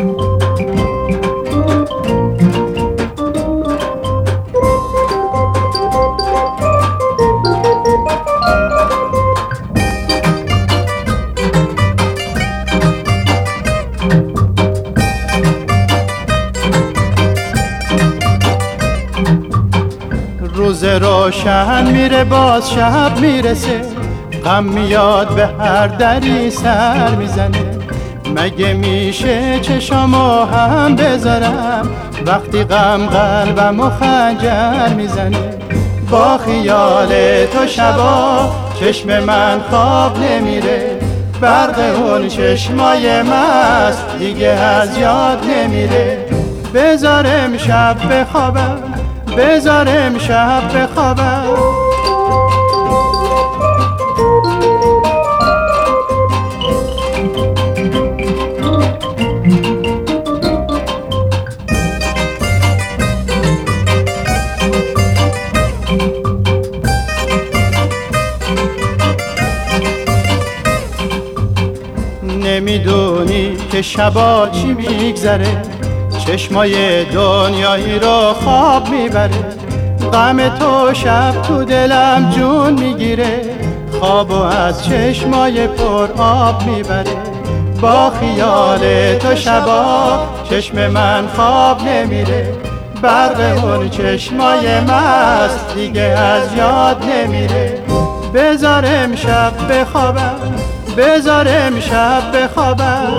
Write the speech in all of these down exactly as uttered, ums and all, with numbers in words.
روز روشن میره باز شب میرسه، غم میاد به هر دری سر میزنه. مگه میشه چشامو هم بذارم وقتی غم قلبمو خنجر میزنه؟ با خیال تو شبا چشم من خواب نمیره، برق اون چشمای مست دیگه از یاد نمیره. بذارم شب بخوابم، بذارم شب بخوابم. نمیدونی که شبا چی میگذره، چشمای دنیایی رو خواب میبره. غم تو شب تو دلم جون میگیره، خوابو از چشمای پر آب میبره. با خیال تو شبا چشم من خواب نمیره، برق اون چشمای مست دیگه از یاد نمیره. بذارم شب بخوابم، بذارم شب بخوابم.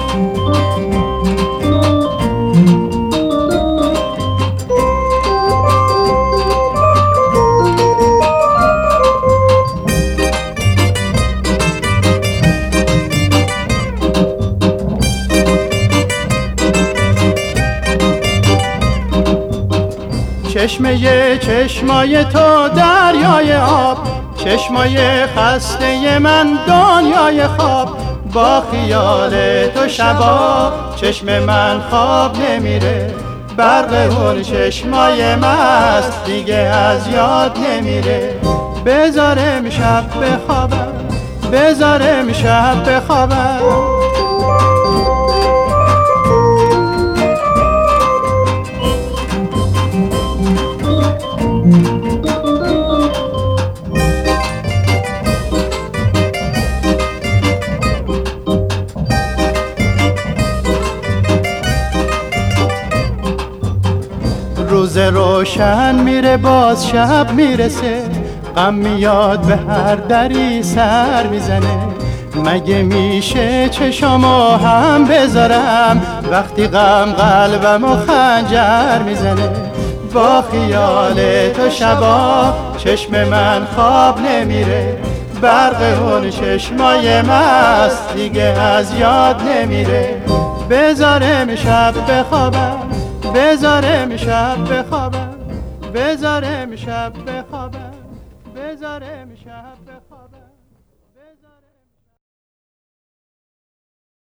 چشمه چشمای تو دریای آب، چشمای خسته من دنیای خواب. با خیال تو شبا چشم من خواب نمیره، برق اون چشمای مست دیگه از یاد نمیره. بذارم شب بخوابم، بذارم شب بخوابم. روز روشن میره باز شب میرسه، غم میاد به هر دری سر میزنه. مگه میشه چشامو هم بذارم وقتی غم قلبمو خنجر میزنه؟ با خیال تو شبا چشم من خواب نمیره، برق اون چشمای مست دیگه از یاد نمیره. بذارم شب بخوابم، بذارم شب بخوابم، بذارم شب بخوابم، بذارم شب بخوابم.